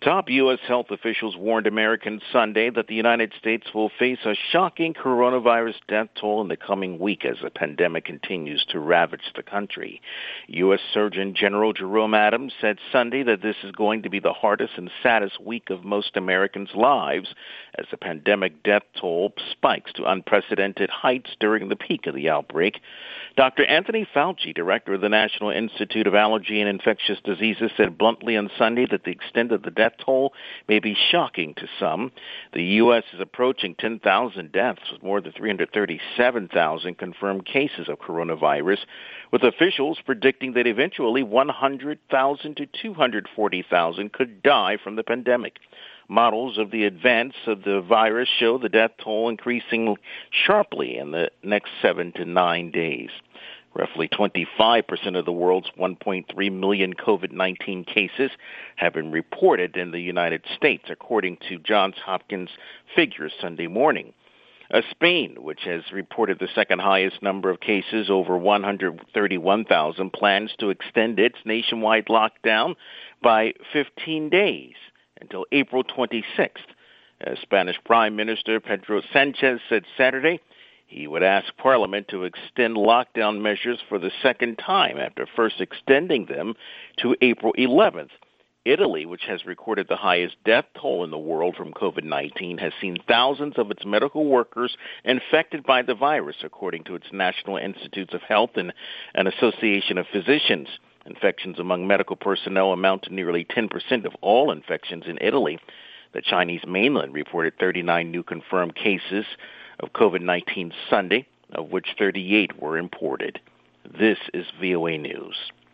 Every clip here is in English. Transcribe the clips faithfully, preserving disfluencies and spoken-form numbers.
Top U S health officials warned Americans Sunday that the United States will face a shocking coronavirus death toll in the coming week as the pandemic continues to ravage the country. U S Surgeon General Jerome Adams said Sunday that this is going to be the hardest and saddest week of most Americans' lives as the pandemic death toll spikes to unprecedented heights during the peak of the outbreak. Doctor Anthony Fauci, director of the National Institute of Allergy and Infectious Diseases, said bluntly on Sunday that the extent of the death toll may be shocking to some. The U S is approaching ten thousand deaths, with more than three hundred thirty-seven thousand confirmed cases of coronavirus, with officials predicting that eventually one hundred thousand to two hundred forty thousand could die from the pandemic. Models of the advance of the virus show the death toll increasing sharply in the next seven to nine days. Roughly twenty-five percent of the world's one point three million COVID nineteen cases have been reported in the United States, according to Johns Hopkins figures Sunday morning. Uh, Spain, which has reported the second highest number of cases, over one hundred thirty-one thousand, plans to extend its nationwide lockdown by fifteen days until April twenty-sixth. As Spanish Prime Minister Pedro Sanchez said Saturday, he would ask Parliament to extend lockdown measures for the second time after first extending them to April eleventh. Italy, which has recorded the highest death toll in the world from COVID nineteen, has seen thousands of its medical workers infected by the virus, according to its National Institutes of Health and an Association of Physicians. Infections among medical personnel amount to nearly ten percent of all infections in Italy. The Chinese mainland reported thirty-nine new confirmed cases of COVID nineteen Sunday, of which thirty-eight were imported. This is V O A News.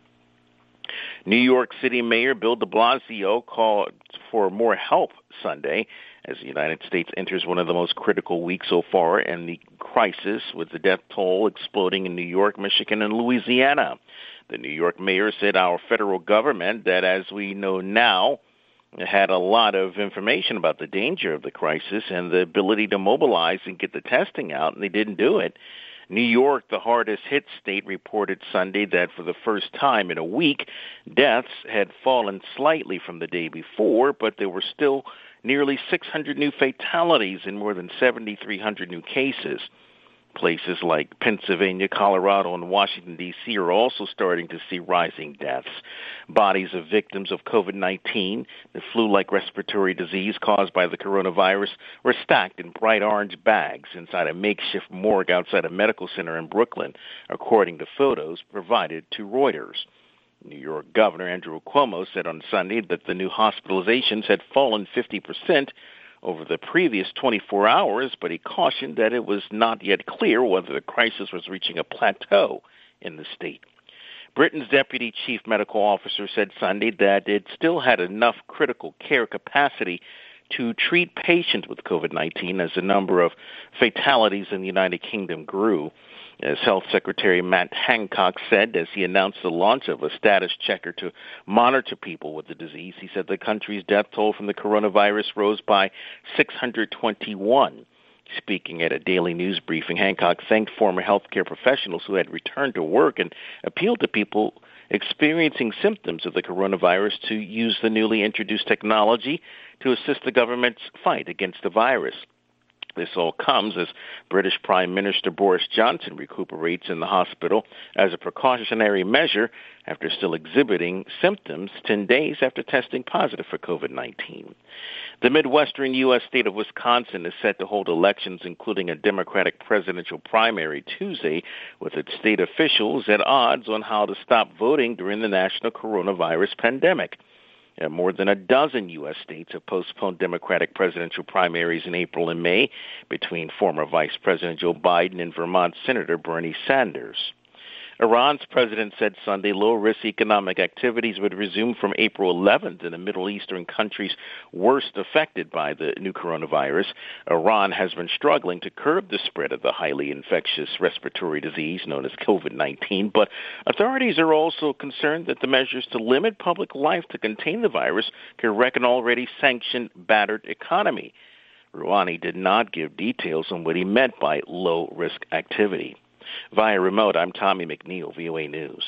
New York City Mayor Bill de Blasio called for more help Sunday as the United States enters one of the most critical weeks so far in the crisis, with the death toll exploding in New York, Michigan, and Louisiana. The New York mayor said our federal government, that as we know now, had a lot of information about the danger of the crisis and the ability to mobilize and get the testing out, and they didn't do it. New York, the hardest hit state, reported Sunday that for the first time in a week, deaths had fallen slightly from the day before, but there were still nearly six hundred new fatalities and more than seven thousand three hundred new cases. Places like Pennsylvania, Colorado, and Washington, D C are also starting to see rising deaths. Bodies of victims of COVID nineteen, the flu-like respiratory disease caused by the coronavirus, were stacked in bright orange bags inside a makeshift morgue outside a medical center in Brooklyn, according to photos provided to Reuters. New York Governor Andrew Cuomo said on Sunday that the new hospitalizations had fallen fifty percent over the previous twenty-four hours, but he cautioned that it was not yet clear whether the crisis was reaching a plateau in the state. Britain's deputy chief medical officer said Sunday that it still had enough critical care capacity to treat patients with COVID nineteen as the number of fatalities in the United Kingdom grew. As Health Secretary Matt Hancock said as he announced the launch of a status checker to monitor people with the disease, he said the country's death toll from the coronavirus rose by six hundred twenty-one. Speaking at a daily news briefing, Hancock thanked former healthcare professionals who had returned to work and appealed to people experiencing symptoms of the coronavirus to use the newly introduced technology to assist the government's fight against the virus. This all comes as British Prime Minister Boris Johnson recuperates in the hospital as a precautionary measure after still exhibiting symptoms ten days after testing positive for COVID nineteen. The Midwestern U S state of Wisconsin is set to hold elections, including a Democratic presidential primary Tuesday, with its state officials at odds on how to stop voting during the national coronavirus pandemic. Uh, more than a dozen U S states have postponed Democratic presidential primaries in April and May between former Vice President Joe Biden and Vermont Senator Bernie Sanders. Iran's president said Sunday low-risk economic activities would resume from April eleventh in the Middle Eastern countries worst affected by the new coronavirus. Iran has been struggling to curb the spread of the highly infectious respiratory disease known as COVID nineteen, but authorities are also concerned that the measures to limit public life to contain the virus could wreck an already sanctioned, battered economy. Rouhani did not give details on what he meant by low-risk activity. Via remote, I'm Tommy McNeil, V O A News.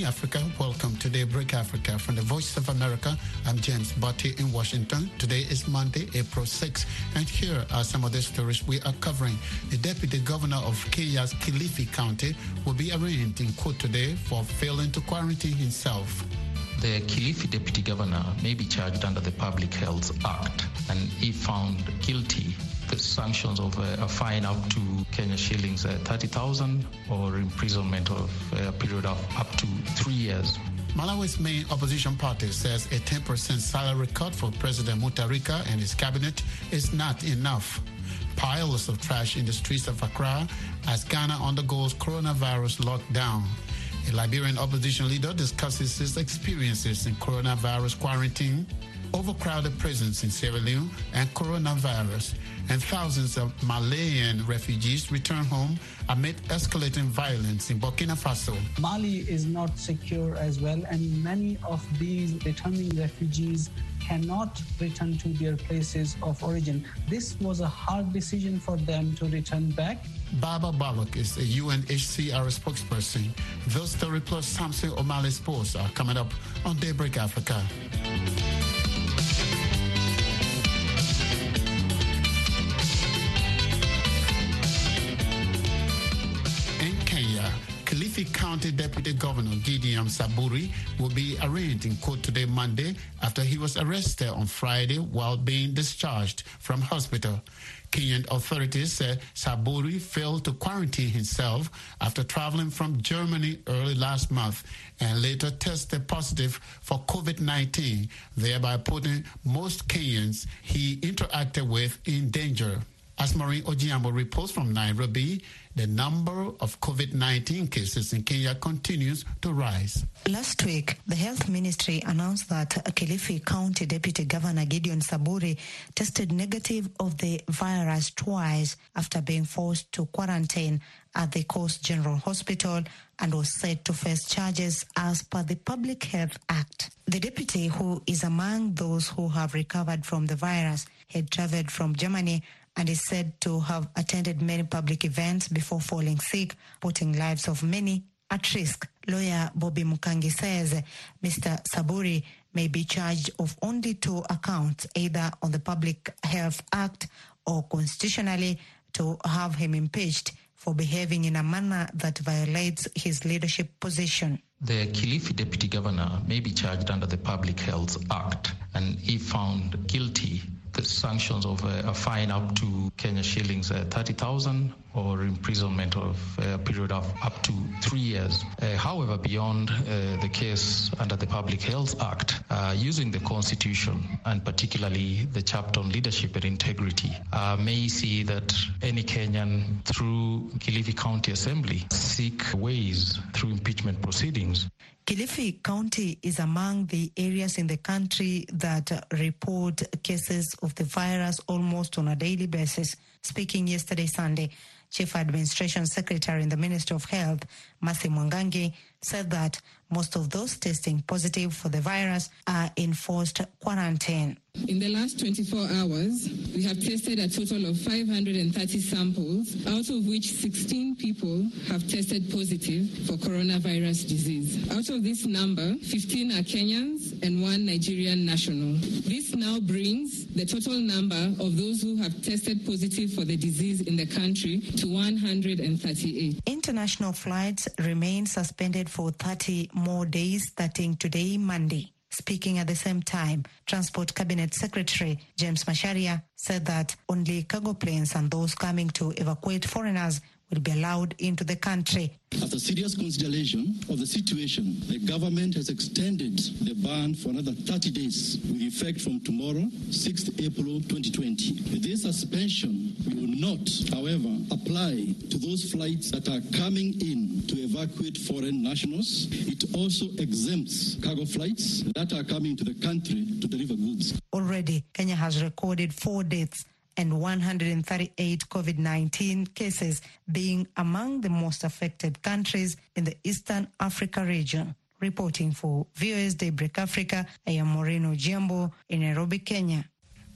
Africa. Welcome to Daybreak Africa from the Voice of America. I'm James Botti in Washington. Today is Monday, April sixth, and here are some of the stories we are covering. The Deputy Governor of Kenya's Kilifi County will be arraigned in court today for failing to quarantine himself. The Kilifi Deputy Governor may be charged under the Public Health Act, and if found guilty, the sanctions of a, a fine up to Kenya shillings uh, thirty thousand or imprisonment of a period of up to three years. Malawi's main opposition party says a ten percent salary cut for President Mutharika and his cabinet is not enough. Piles of trash in the streets of Accra as Ghana undergoes coronavirus lockdown. A Liberian opposition leader discusses his experiences in coronavirus quarantine, overcrowded prisons in Sierra Leone, and coronavirus. And thousands of Malian refugees return home amid escalating violence in Burkina Faso. Mali is not secure as well, and many of these returning refugees cannot return to their places of origin. This was a hard decision for them to return back. Baba Balok is a U N H C R spokesperson. Those story plus Samson O'Malley Sports are coming up on Daybreak Africa. Kilifi County Deputy Governor Gideon Saburi will be arraigned in court today, Monday, after he was arrested on Friday while being discharged from hospital. Kenyan authorities said Saburi failed to quarantine himself after traveling from Germany early last month and later tested positive for COVID nineteen, thereby putting most Kenyans he interacted with in danger. As Maureen Ojiambo reports from Nairobi, the number of COVID nineteen cases in Kenya continues to rise. Last week, the Health Ministry announced that Kilifi County Deputy Governor Gideon Saburi tested negative of the virus twice after being forced to quarantine at the Coast General Hospital and was set to face charges as per the Public Health Act. The deputy, who is among those who have recovered from the virus, had traveled from Germany and is said to have attended many public events before falling sick, putting lives of many at risk. Lawyer Bobby Mukangi says Mister Saburi may be charged of only two accounts, either on the Public Health Act or constitutionally, to have him impeached for behaving in a manner that violates his leadership position. The Kilifi Deputy Governor may be charged under the Public Health Act, and if found guilty, the sanctions of a, a fine up to Kenya shillings uh, thirty thousand or imprisonment of a period of up to three years. Uh, however, beyond uh, the case under the Public Health Act, uh, using the Constitution and particularly the chapter on leadership and integrity, uh, may see that any Kenyan through Kilifi County Assembly seek ways through impeachment proceedings. Kilifi County is among the areas in the country that uh, report cases of the virus almost on a daily basis. Speaking yesterday, Sunday, Chief Administration Secretary in the Ministry of Health, Mercy Mwangangi, said that most of those testing positive for the virus are in forced quarantine. In the last twenty-four hours, we have tested a total of five hundred thirty samples, out of which sixteen people have tested positive for coronavirus disease. Out of this number, fifteen are Kenyans and one Nigerian national. This now brings the total number of those who have tested positive for the disease in the country to one hundred thirty-eight. International flights remain suspended for thirty more days, starting today, Monday. Speaking at the same time, Transport Cabinet Secretary James Macharia said that only cargo planes and those coming to evacuate foreigners will be allowed into the country. After serious consideration of the situation, the government has extended the ban for another thirty days with effect from tomorrow, sixth April twenty twenty. This suspension will not, however, apply to those flights that are coming in to evacuate foreign nationals. It also exempts cargo flights that are coming to the country to deliver goods. Already, Kenya has recorded four deaths and one hundred thirty-eight COVID nineteen cases, being among the most affected countries in the Eastern Africa region. Reporting for V O A's Daybreak Africa, I am Maureen Ojiambo in Nairobi, Kenya.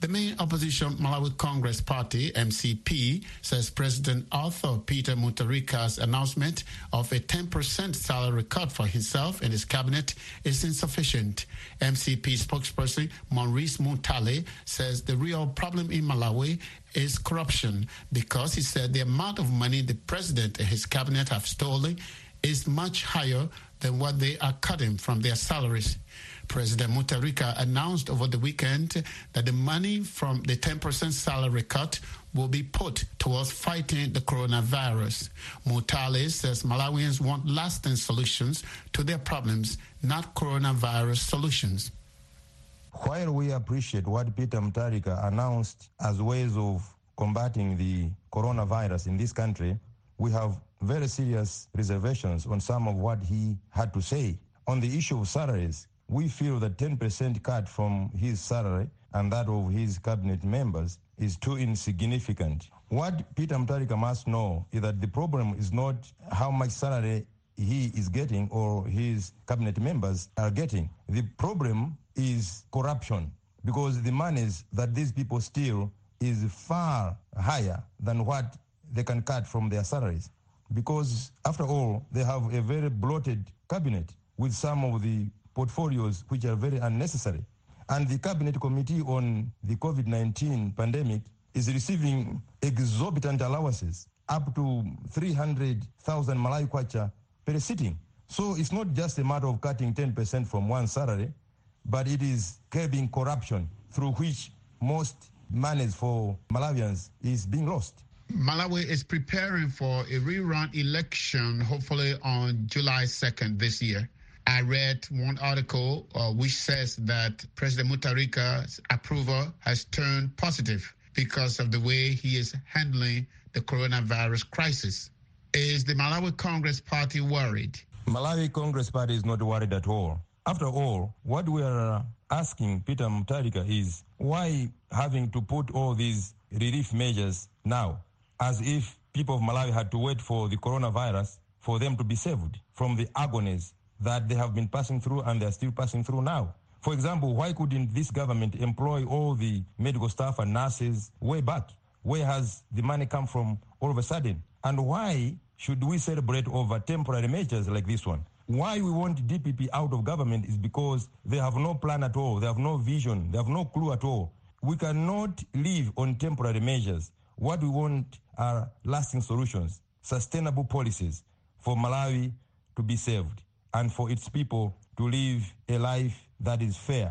The main opposition Malawi Congress Party, M C P, says President Arthur Peter Mutharika's announcement of a ten percent salary cut for himself and his cabinet is insufficient. M C P spokesperson Maurice Muntale says the real problem in Malawi is corruption because he said the amount of money the president and his cabinet have stolen is much higher than what they are cutting from their salaries. President Mutharika announced over the weekend that the money from the ten percent salary cut will be put towards fighting the coronavirus. Mutale says Malawians want lasting solutions to their problems, not coronavirus solutions. While we appreciate what Peter Mutharika announced as ways of combating the coronavirus in this country, we have very serious reservations on some of what he had to say. On the issue of salaries, we feel that ten percent cut from his salary and that of his cabinet members is too insignificant. What Peter Mutharika must know is that the problem is not how much salary he is getting or his cabinet members are getting. The problem is corruption, because the monies that these people steal is far higher than what they can cut from their salaries. Because after all, they have a very bloated cabinet with some of the portfolios which are very unnecessary. And the Cabinet Committee on the COVID nineteen pandemic is receiving exorbitant allowances, up to three hundred thousand Malawi kwacha per sitting. So it's not just a matter of cutting ten percent from one salary, but it is curbing corruption through which most monies for Malawians is being lost. Malawi is preparing for a rerun election, hopefully on July second this year. I read one article uh, which says that President Mutharika's approval has turned positive because of the way he is handling the coronavirus crisis. Is the Malawi Congress Party worried? Malawi Congress Party is not worried at all. After all, what we are asking Peter Mutharika is why having to put all these relief measures now, as if people of Malawi had to wait for the coronavirus for them to be saved from the agonies that they have been passing through and they're still passing through now. For example, why couldn't this government employ all the medical staff and nurses way back? Where has the money come from all of a sudden? And why should we celebrate over temporary measures like this one? Why we want D P P out of government is because they have no plan at all, they have no vision, they have no clue at all. We cannot live on temporary measures. What we want are lasting solutions, sustainable policies for Malawi to be saved and for its people to live a life that is fair.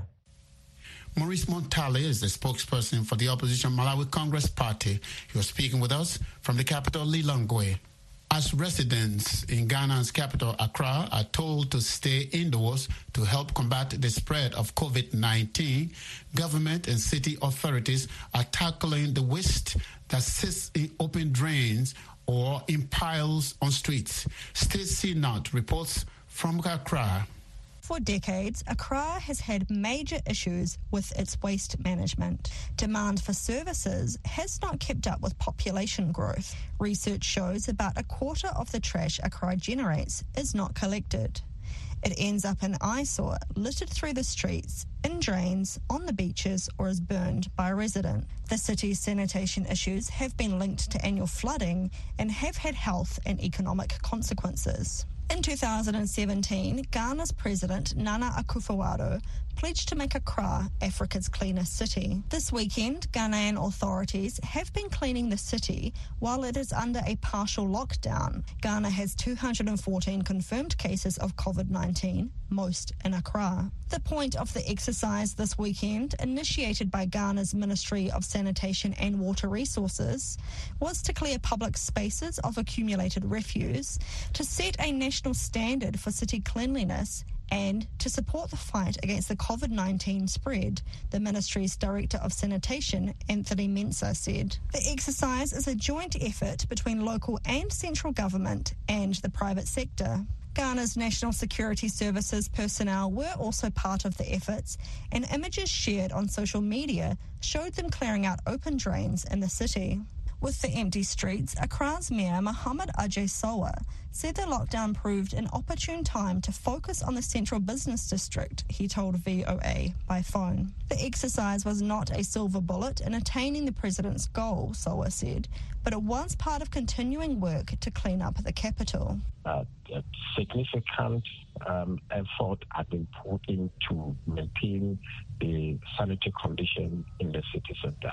Maurice Muntale is the spokesperson for the opposition Malawi Congress Party. He was speaking with us from the capital, Lilongwe. As residents in Ghana's capital, Accra, are told to stay indoors to help combat the spread of COVID nineteen, government and city authorities are tackling the waste that sits in open drains or in piles on streets. Stacey Nutt reports from Accra. For decades, Accra has had major issues with its waste management. Demand for services has not kept up with population growth. Research shows about a quarter of the trash Accra generates is not collected. It ends up in eyesore, littered through the streets, in drains, on the beaches, or is burned by a resident. The city's sanitation issues have been linked to annual flooding and have had health and economic consequences. In two thousand seventeen, Ghana's President Nana Akufo-Addo pledged to make Accra Africa's cleanest city. This weekend, Ghanaian authorities have been cleaning the city while it is under a partial lockdown. Ghana has two hundred fourteen confirmed cases of COVID nineteen, most in Accra. The point of the exercise this weekend, initiated by Ghana's Ministry of Sanitation and Water Resources, was to clear public spaces of accumulated refuse, to set a national standard for city cleanliness, and to support the fight against the COVID nineteen spread, the ministry's Director of Sanitation, Anthony Mensah, said. The exercise is a joint effort between local and central government and the private sector. Ghana's National Security Services personnel were also part of the efforts, and images shared on social media showed them clearing out open drains in the city. With the empty streets, Accra's Mayor Mohamed Ajay Sowa said the lockdown proved an opportune time to focus on the central business district, he told V O A by phone. The exercise was not a silver bullet in attaining the president's goal, Sowa said, but it was part of continuing work to clean up the capital. Uh, a significant um, effort has been put in to maintain the sanitary condition in the city center.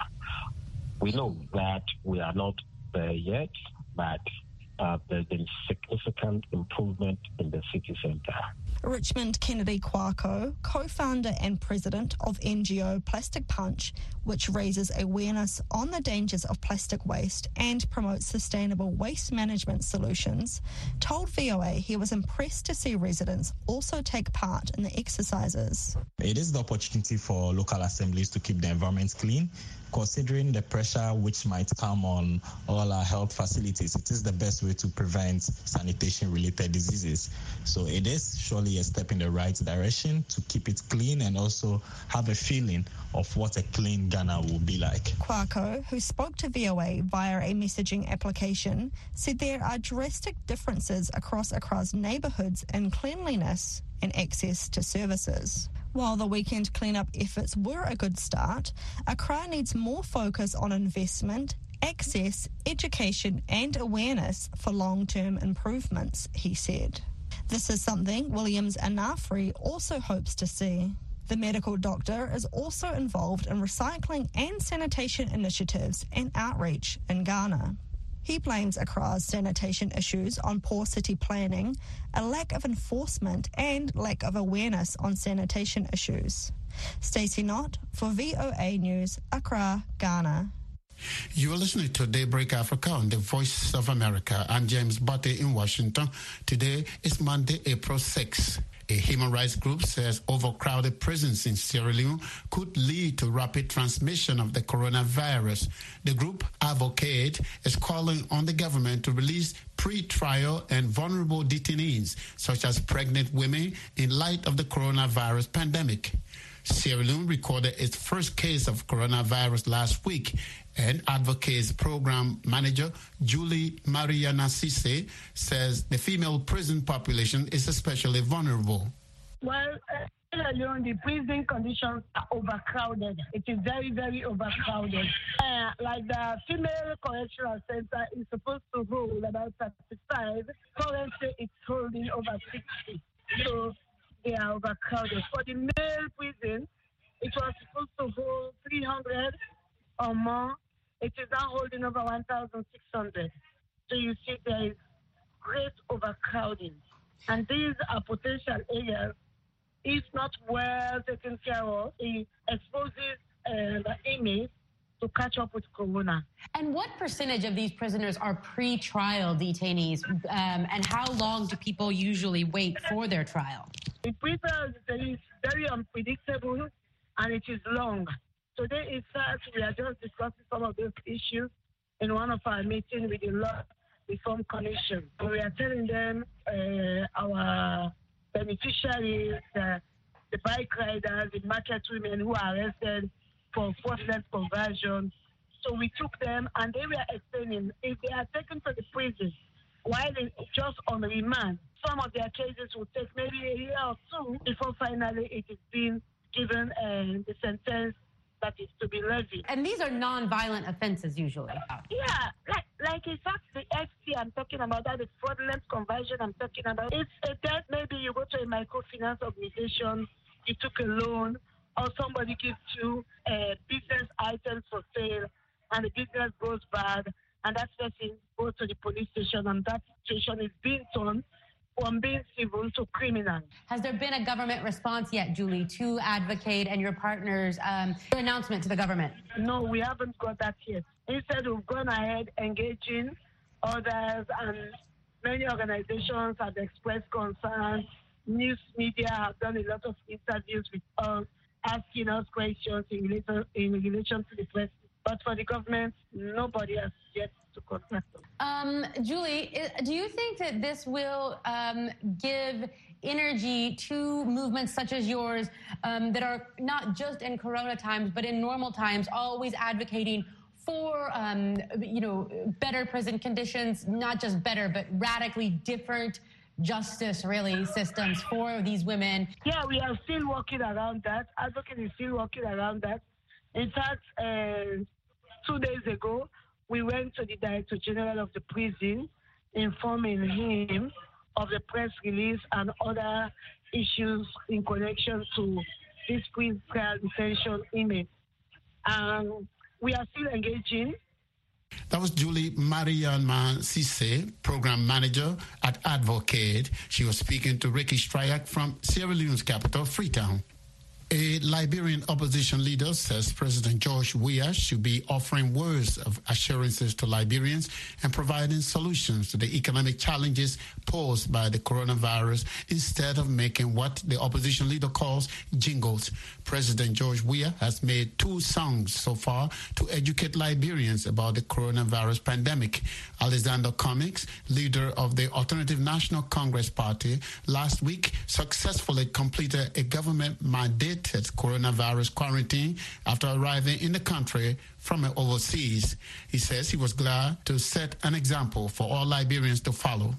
We know that we are not there yet, but uh, there's been significant improvement in the city center. Richmond Kennedy Kwako, co-founder and president of N G O Plastic Punch, which raises awareness on the dangers of plastic waste and promotes sustainable waste management solutions, told V O A he was impressed to see residents also take part in the exercises. It is the opportunity for local assemblies to keep the environment clean. Considering the pressure which might come on all our health facilities, it is the best way to prevent sanitation-related diseases. So it is surely a step in the right direction to keep it clean and also have a feeling of what a clean Ghana will be like. Kwako, who spoke to V O A via a messaging application, said there are drastic differences across Accra's neighbourhoods in cleanliness and access to services. While the weekend cleanup efforts were a good start, Accra needs more focus on investment, access, education and awareness for long-term improvements, he said. This is something Williams Anafri also hopes to see. The medical doctor is also involved in recycling and sanitation initiatives and outreach in Ghana. He blames Accra's sanitation issues on poor city planning, a lack of enforcement and lack of awareness on sanitation issues. Stacey Knott for V O A News, Accra, Ghana. You are listening to Daybreak Africa on the Voice of America. I'm James Butte in Washington. Today is Monday, April sixth. A human rights group says overcrowded prisons in Sierra Leone could lead to rapid transmission of the coronavirus. The group Advocate is calling on the government to release pre-trial and vulnerable detainees, such as pregnant women, in light of the coronavirus pandemic. Sierra Leone recorded its first case of coronavirus last week, and Advocate's program manager, Julie Maria Nassise, says the female prison population is especially vulnerable. Well, uh, Sierra Leone, the prison conditions are overcrowded. It is very, very overcrowded. Uh, like the female correctional center is supposed to hold about thirty-five. Currently, it's holding over sixty. So they are overcrowded. For the male prison, it was supposed to hold three hundred or more. It is now holding over one thousand six hundred. So you see there is great overcrowding. And these are potential areas, if not well taken care of, it exposes uh, the inmates to catch up with corona. And what percentage of these prisoners are pre-trial detainees, um, and how long do people usually wait for their trial? The pre-trial is very unpredictable and it is long. Today, in fact, we are just discussing some of those issues in one of our meetings with the Law Reform Commission. We are telling them uh, our beneficiaries, uh, the bike riders, the market women who are arrested for fraudulent conversion. So we took them and they were explaining if they are taken to the prison while they just on remand, some of their cases will take maybe a year or two before finally it is being given uh, the sentence that is to be levied. And these are non-violent offenses usually. Yeah, like, like in fact, the F C I'm talking about, that is fraudulent conversion I'm talking about. It's a debt, maybe you go to a microfinance organization, you took a loan, or somebody gives you a business item for sale, and the business goes bad, and that person goes to the police station, and that situation is being turned from being civil to criminal. Has there been a government response yet, Julie, to Advocate and your partners' um, announcement to the government? No, we haven't got that yet. Instead, we've gone ahead engaging others, and many organizations have expressed concern. News media have done a lot of interviews with us, asking us questions in relation, in relation to the press. But for the government, nobody has yet to contact us. Um, Julie, do you think that this will um, give energy to movements such as yours um, that are not just in corona times, but in normal times, always advocating for, um, you know, better prison conditions, not just better, but radically different justice, really, systems for these women? Yeah, we are still working around that. Advocate is still working around that. In fact, uh, two days ago, we went to the Director General of the prison, informing him of the press release and other issues in connection to this pre-trial detention inmate. And we are still engaging. That was Julie Marianne Cisse, Program Manager at Advocate. She was speaking to Ricky Stryak from Sierra Leone's capital, Freetown. A Liberian opposition leader says President George Weah should be offering words of assurances to Liberians and providing solutions to the economic challenges posed by the coronavirus instead of making what the opposition leader calls jingles. President George Weah has made two songs so far to educate Liberians about the coronavirus pandemic. Alexander Cummings, leader of the Alternative National Congress Party, last week successfully completed a government mandate coronavirus quarantine after arriving in the country from overseas. He says he was glad to set an example for all Liberians to follow.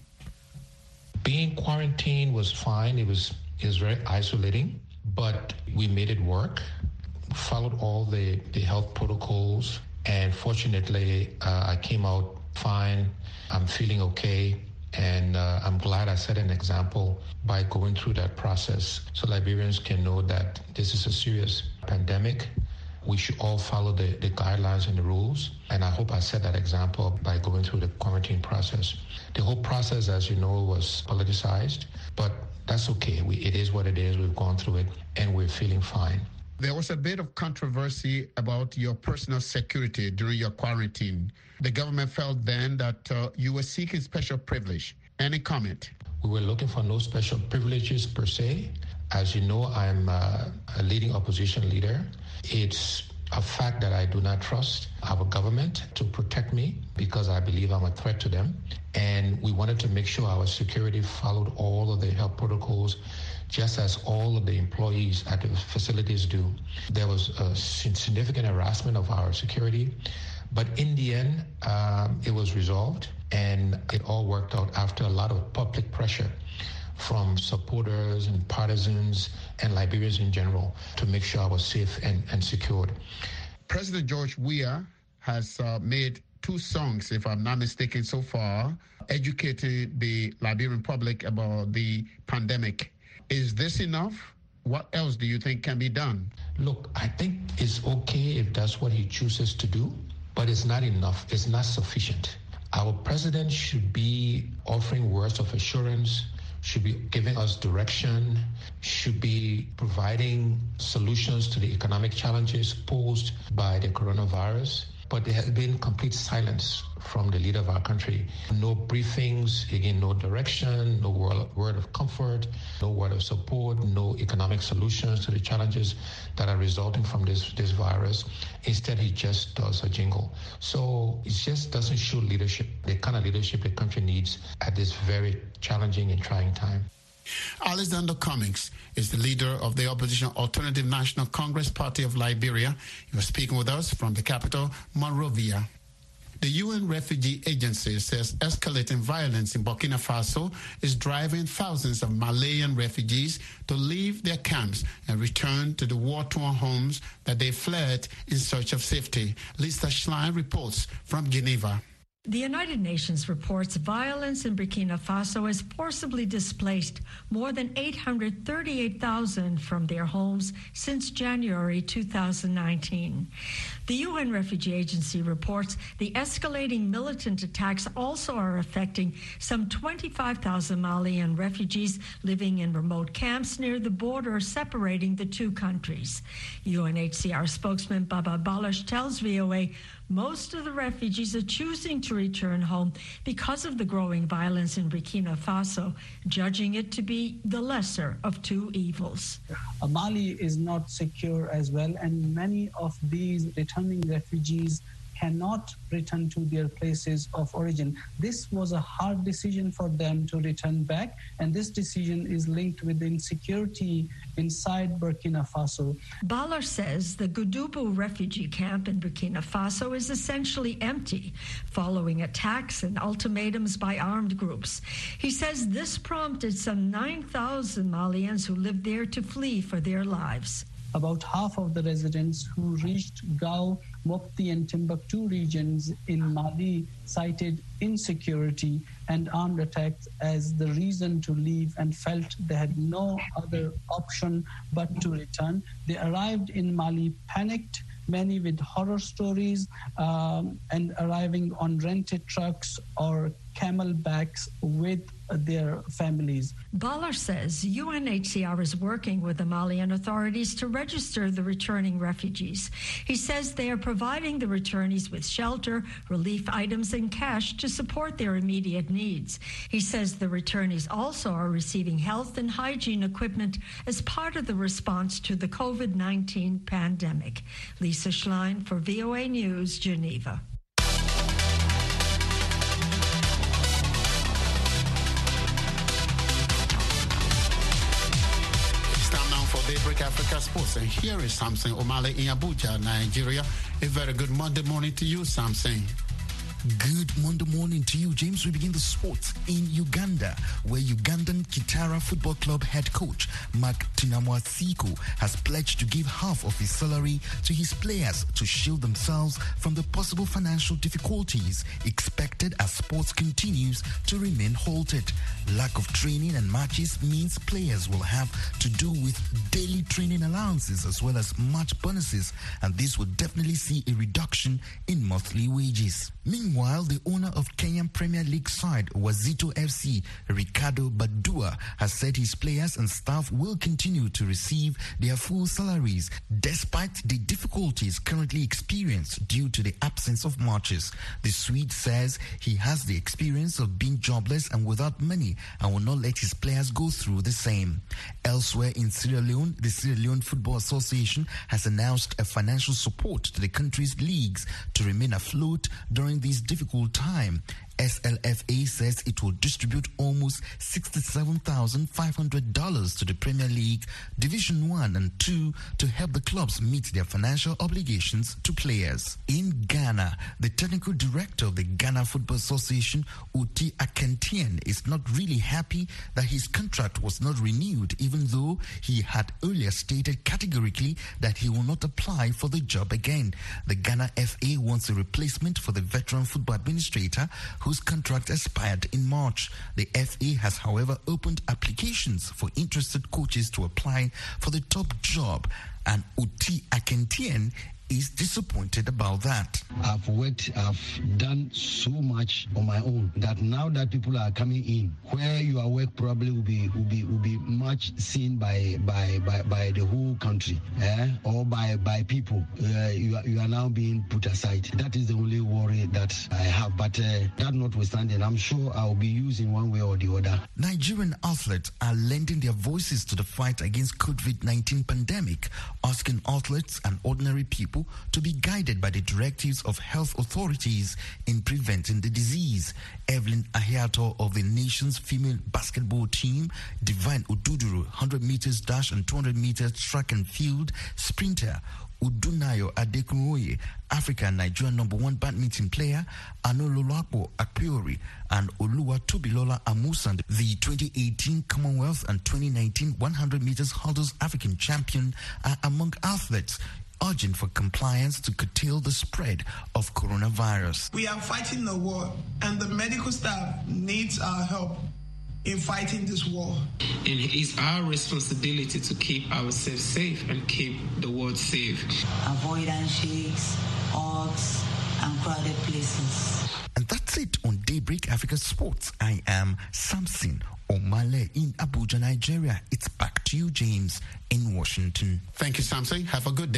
Being quarantined was fine. It was, it was very isolating, but we made it work, followed all the, the health protocols, and fortunately, uh, I came out fine. I'm feeling okay. And uh, I'm glad I set an example by going through that process so Liberians can know that this is a serious pandemic. We should all follow the, the guidelines and the rules. And I hope I set that example by going through the quarantine process. The whole process, as you know, was politicized, but that's okay. We, it is what it is. We've gone through it and we're feeling fine. There was a bit of controversy about your personal security during your quarantine. The government felt then that uh, you were seeking special privilege. Any comment? We were looking for no special privileges per se. As you know, I'm uh, a leading opposition leader. It's a fact that I do not trust our government to protect me because I believe I'm a threat to them. And we wanted to make sure our security followed all of the health protocols, just as all of the employees at the facilities do. There was a significant harassment of our security, but in the end, um, it was resolved, and it all worked out after a lot of public pressure from supporters and partisans and Liberians in general to make sure I was safe and, and secured. President George Weah has uh, made two songs, if I'm not mistaken so far, educating the Liberian public about the pandemic. Is this enough? What else do you think can be done? Look, I think it's okay if that's what he chooses to do, but it's not enough. It's not sufficient. Our president should be offering words of assurance, should be giving us direction, should be providing solutions to the economic challenges posed by the coronavirus. But there has been complete silence from the leader of our country. No briefings, again, no direction, no word of comfort, no word of support, no economic solutions to the challenges that are resulting from this, this virus. Instead, he just does a jingle. So it just doesn't show leadership, the kind of leadership the country needs at this very challenging and trying time. Alexander Cummings is the leader of the opposition Alternative National Congress Party of Liberia. He was speaking with us from the capital, Monrovia. The U N Refugee Agency says escalating violence in Burkina Faso is driving thousands of Malian refugees to leave their camps and return to the war-torn homes that they fled in search of safety. Lisa Schlein reports from Geneva. The United Nations reports violence in Burkina Faso has forcibly displaced more than eight hundred thirty-eight thousand from their homes since January two thousand nineteen. The U N Refugee Agency reports the escalating militant attacks also are affecting some twenty-five thousand Malian refugees living in remote camps near the border separating the two countries. U N H C R spokesman Baba Baloch tells V O A most of the refugees are choosing to return home because of the growing violence in Burkina Faso, judging it to be the lesser of two evils. Mali is not secure as well, and many of these returning refugees cannot return to their places of origin. This was a hard decision for them to return back, and this decision is linked with insecurity inside Burkina Faso. Baller says the Goudoubou refugee camp in Burkina Faso is essentially empty following attacks and ultimatums by armed groups. He says this prompted some nine thousand Malians who live there to flee for their lives. About half of the residents who reached Gao, Mopti and Timbuktu regions in Mali cited insecurity and armed attacks as the reason to leave and felt they had no other option but to return. They arrived in Mali panicked, many with horror stories, um, and arriving on rented trucks or camelbacks with their families. Baller says U N H C R is working with the Malian authorities to register the returning refugees. He says they are providing the returnees with shelter, relief items, and cash to support their immediate needs. He says the returnees also are receiving health and hygiene equipment as part of the response to the COVID nineteen pandemic. Lisa Schlein for V O A News, Geneva. Daybreak Africa Sports, and here is Samson Omale in Abuja, Nigeria. A very good Monday morning to you, Samson. Good Monday morning to you, James. We begin the sports in Uganda, where Ugandan Kitara Football Club head coach Mark Tinamwasiko has pledged to give half of his salary to his players to shield themselves from the possible financial difficulties expected as sports continues to remain halted. Lack of training and matches means players will have to do with daily training allowances as well as match bonuses, and this will definitely see a reduction in monthly wages. Meanwhile, the owner of Kenyan Premier League side Wazito F C, Ricardo Badua, has said his players and staff will continue to receive their full salaries despite the difficulties currently experienced due to the absence of matches. The Swede says he has the experience of being jobless and without money and will not let his players go through the same. Elsewhere in Sierra Leone, the Sierra Leone Football Association has announced a financial support to the country's leagues to remain afloat during this difficult time. S L F A says it will distribute almost sixty-seven thousand five hundred dollars to the Premier League, Division one and two to help the clubs meet their financial obligations to players. In Ghana, the technical director of the Ghana Football Association, Uti Akentien, is not really happy that his contract was not renewed, even though he had earlier stated categorically that he will not apply for the job again. The Ghana F A wants a replacement for the veteran football administrator whose contract expired in March. The F A has, however, opened applications for interested coaches to apply for the top job, and Uti Akentien is disappointed about that. I've worked, I've done so much on my own that now that people are coming in, where your work probably will be will be will be much seen by by by, by the whole country, eh? or by by people. Uh, you are you are now being put aside. That is the only worry that I have. But uh, that notwithstanding, I'm sure I'll be using one way or the other. Nigerian athletes are lending their voices to the fight against COVID nineteen pandemic, asking athletes and ordinary people to be guided by the directives of health authorities in preventing the disease. Evelyn Ahiato of the nation's female basketball team, Divine Ududuru, one hundred meters dash and two hundred meters track and field sprinter, Udunayo Adekunwoye, Africa and Nigeria number one badminton player, Anololapo Akpiori, and Oluwa Tobilola Amusan, the twenty eighteen Commonwealth and twenty nineteen one hundred meters hurdles African champion, are among athletes urging for compliance to curtail the spread of coronavirus. We are fighting the war, and the medical staff needs our help in fighting this war. And it is our responsibility to keep ourselves safe and keep the world safe. Avoid handshakes, hugs, and crowded places. And that's it on Daybreak Africa Sports. I am Samson Omale in Abuja, Nigeria. It's back to you, James, in Washington. Thank you, Samson. Have a good day.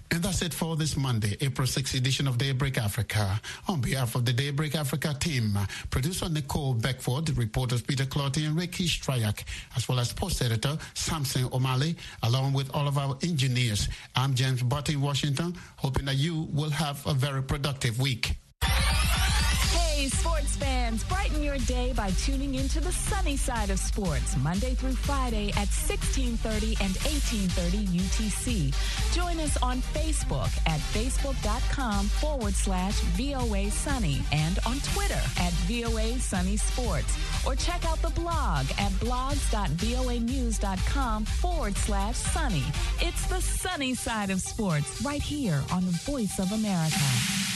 And that's it for this Monday, April sixth edition of Daybreak Africa. On behalf of the Daybreak Africa team, producer Nicole Beckford, reporters Peter Clotty and Ricky Strayak, as well as post editor Samson O'Malley, along with all of our engineers, I'm James Butt in Washington, hoping that you will have a very productive week. Hey, sports fans, brighten your day by tuning into the sunny side of sports, Monday through Friday at sixteen thirty and eighteen thirty U T C. Join us on Facebook at facebook.com forward slash VOA Sunny and on Twitter at VOA Sunny Sports. Or check out the blog at blogs.voanews.com forward slash sunny. It's the sunny side of sports right here on the Voice of America.